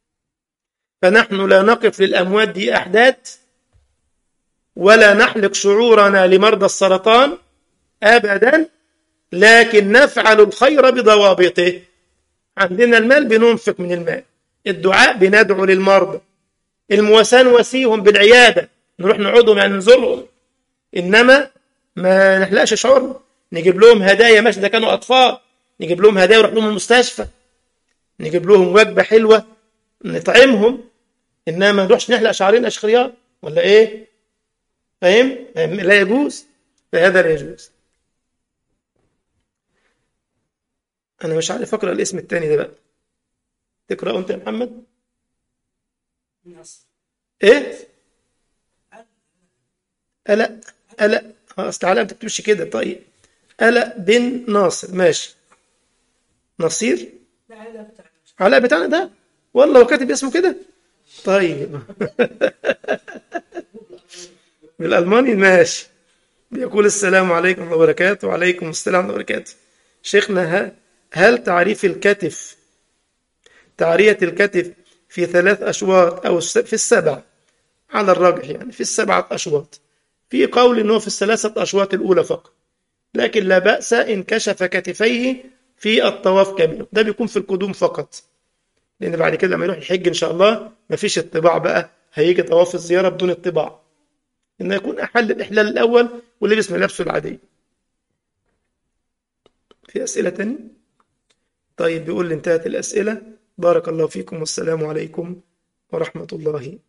فنحن لا نقف للأموات دي أحداث، ولا نحلق شعورنا لمرضى السرطان أبدا، لكن نفعل الخير بضوابطه. عندنا المال بننفق من المال، الدعاء بندعو للمرضى، المواساة نواسيهم بالعيادة، نروح نعودهم يعني نزورهم، إنما ما نحلقش شعورنا. نجيب لهم هدايا، ماشي، ده كانوا أطفال، نجيب لهم هدايا ونروح لهم المستشفى، نجيب لهم وجبة حلوة نطعمهم، إنما ما نروحش نحلق شعرين أشخريار ولا إيه؟ فاهم؟ لا يجوز، فهذا لا يجوز. أنا مش عارف أقرأ الاسم التاني ده بقى، تقرأه أنت يا محمد؟ إيه؟ ألا ألا أصل على ما تكتبش كده. طيب ألا بن ناصر، ماشي. نصير علاء بتاعنا ده، والله هو كاتب اسمه كده. طيب بالألماني، ماشي. بيقول السلام عليكم ورحمة الله وبركاته. وعليكم السلام ورحمة الله وبركاته. شيخنا، هل تعريف الكتف تعرية الكتف في ثلاث أشواط أو في السبع على الراجح، يعني في السبعة أشواط، في قول أنه في الثلاثة أشواط الأولى فقط، لكن لا بأس إن كشف كتفيه في الطواف كامل، ده بيكون في القدوم فقط، لأن بعد كده لما يروح الحج إن شاء الله مفيش الطباع بقى، هيجي طواف الزيارة بدون الطباع، إنه يكون أحل الإحلال الأول ولبس ملابسه العادية. في أسئلة تانية؟ طيب بيقول لي انتهت الأسئلة. بارك الله فيكم والسلام عليكم ورحمة الله